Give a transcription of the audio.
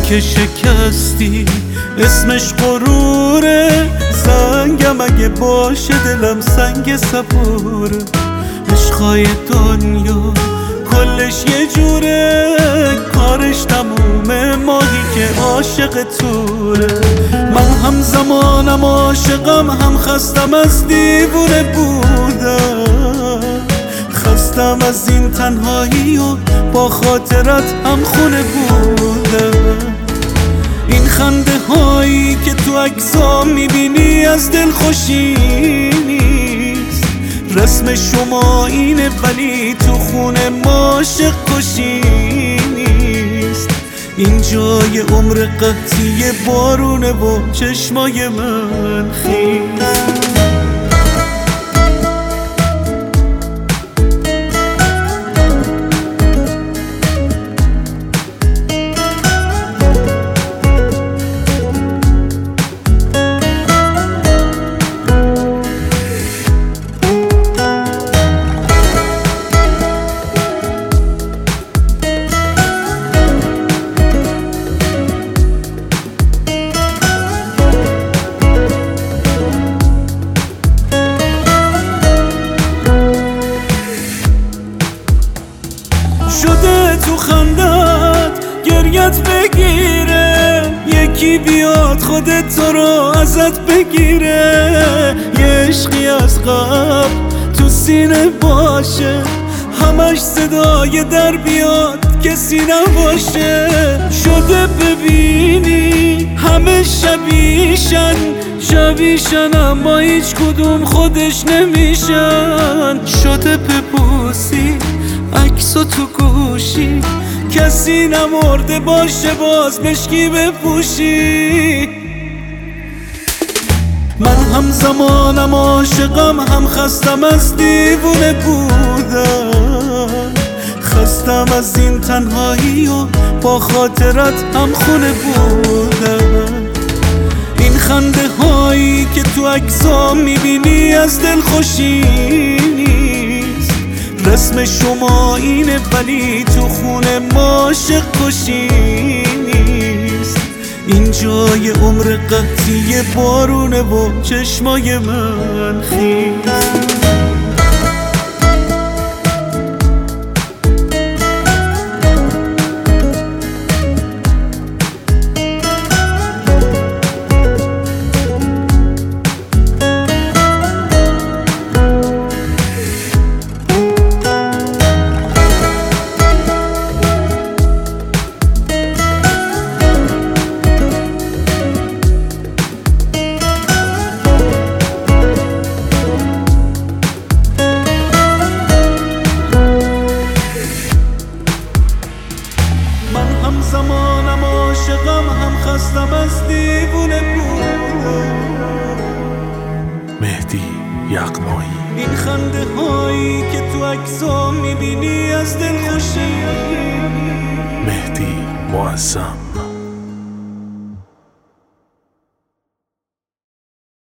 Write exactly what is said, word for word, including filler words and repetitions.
که شکستی اسمش غروره، زنگم اگه باشه دلم سنگ صبوره. عشقای دنیا کلش یه جوره، کارش تمومه ماهی که عاشق توره. من هم زمانم عاشقم، هم خستم از دیوونه بودم، خستم از این تنهایی و با خاطرت هم خونه بودم. این خنده هایی که تو عکسام میبینی از دل خوشی نیست، رسم شما اینه ولی تو خونه ما عاشق کشی نیست. این جای عمر قحطی بارونه و چشمای من خیس. شده تو خندت گریت بگیره، یکی بیاد خودت تو رو ازت بگیره. یه عشقی از قبل تو سینه باشه، همش صدای در بیاد کسی نباشه. شده ببینی همه شبیشن شبیشن اما هیچ کدوم خودش نمیشن. شده ببوسی عکسو تو گوشی، کسی نمرده باشه باز مشکی بپوشی. من هم زمانم عاشقم، هم خستم از دیوونه بودم، خستم از این تنهایی و با خاطرت هم خونه بودم. این خنده هایی که تو عکسام میبینی از دل خوشی نیست، رسم شما اینه ولی تو خونه ما عاشق کشی نیست. این جای عمر قحطی بارونه و چشمای من خیس. هم زمانم عاشقم، هم خستم از دیوونه بودم. مهدی یغمایی. این خنده هایی که تو عکسام میبینی از دل خوشی. مهدی معظم.